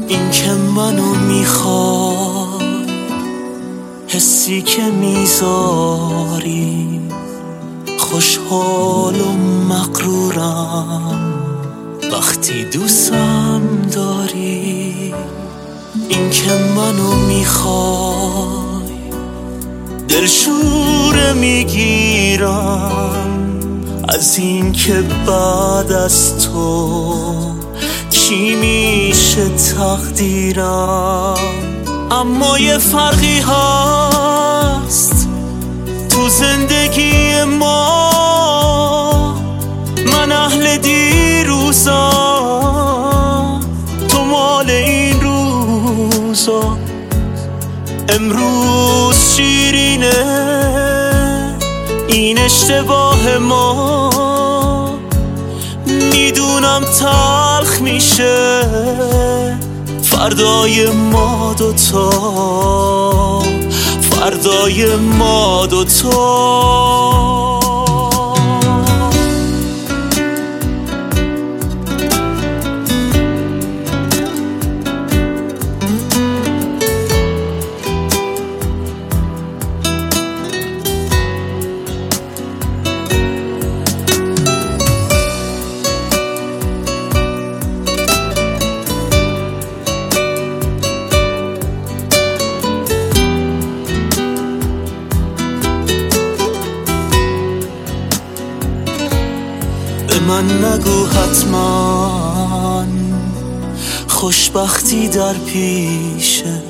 این که منو میخوای، حسی که میذاری، خوشحال و مغرورم وقتی دوستم داری. این که منو میخوای، دلشوره میگیرم از این که بعد از تو کی میشه تقدیرم. اما یه فرقی هست تو زندگی ما، من اهل دیروزم، تو مال این روزا. امروز شیرینه این اشتباه ما، میدونم تلخ میشه فردای ما دوتا، فردای ما دوتا. به من نگو حتما خوشبختی در پیشه،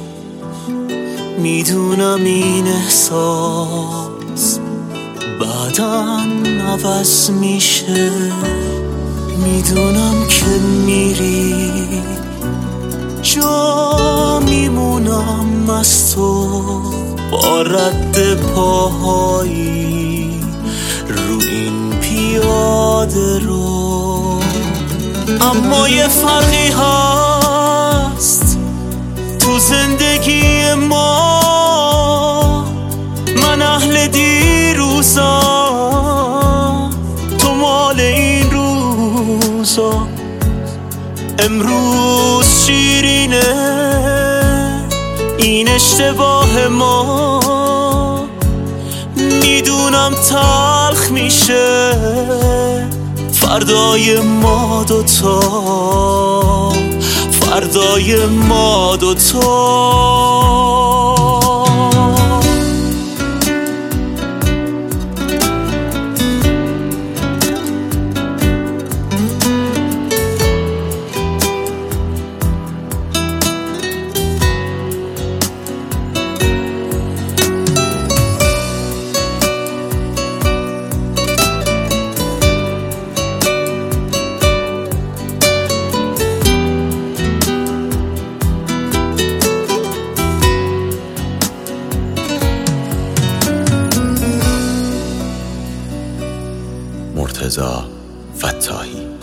میدونم این احساس بعداً عوض میشه. میدونم که میری جا میمونم از تو، با رد پاهایی رو این پیاده رو. اما یه فرقی هست تو زندگی ما، من اهل دیروزم، تو مال این روزا. امروز شیرینه این اشتباه ما، میدونم تلخ میشه فردای ما دوتا، فردای ما دوتا. مرتضی فتاحی.